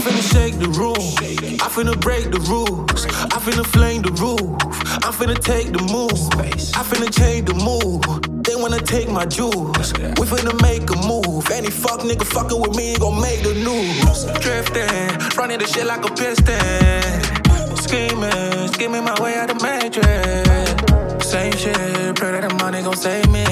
finna shake the room. I finna break the rules. I finna flame the roof. I'm finna take the move. I finna change the mood. They wanna take my jewels. We finna make a move. Any fuck nigga fucking with me gon' make the news. Drifting, running the shit like a piston. Scheming my way out the matrix. Same shit, pray that the money gon' save me.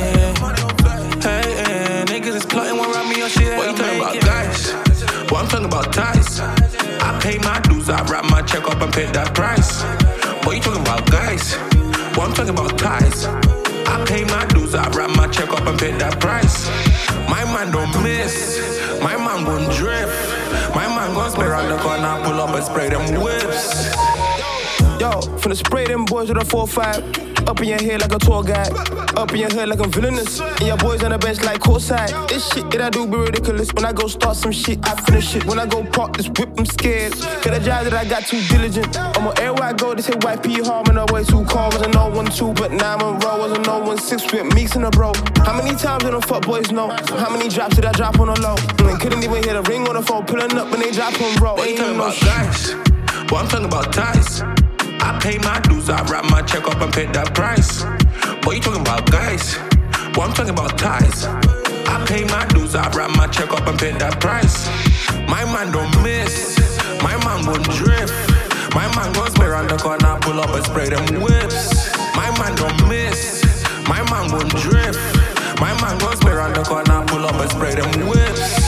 Hey, niggas is plotting one around me on shit. What you talking about, guys? What I'm talking about, ties. I pay my dues, I wrap my check up and pay that price. What you talking about, guys? What I'm talking about, ties. I pay my dues, I wrap my check up and pay that price. My man don't miss, my man gon' drift. My man gon' spray around the corner, pull up and spray them whips. Yo, finna spray them boys with a 4-5. Up in your head like a tour guide. Up in your head like I'm villainous. And your boys on the bench like courtside. This shit that I do be ridiculous. When I go start some shit, I finish it. When I go park this whip, I'm scared. Cause the job that I got too diligent. I'm on everywhere I go, they say white P hard, and the way too calm. Wasn't no 1-2, but 9-1 wasn't no 1-6 with Meeks and a bro. How many times did them fuck boys know? How many drops did I drop on the low? And couldn't even hear the ring on the phone, pulling up when they drop on roll. What you talking about, guys? What I'm talking about, ties. I pay my dues, I wrap my check up and pay that price. What you talking about, guys? What I'm talking about, ties. I pay my dues, I wrap my check up and pay that price. My man don't miss, my man gon' drift. My man gon' spray around the corner, pull up and spray them whips. My man don't miss, my man gon' drift. My man gon' spray around the corner, pull up and spray them whips.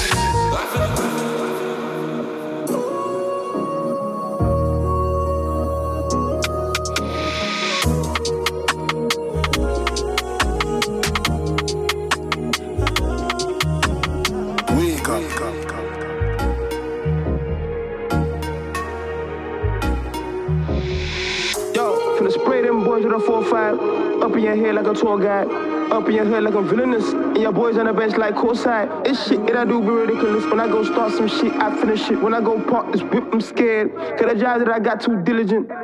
With a 4-5, up in your head like a tour guide. Up in your head like I'm villainous. And your boys on the bench like courtside. This shit that I do be ridiculous. When I go start some shit, I finish it. When I go park this whip, I'm scared. Cause the job that I got too diligent.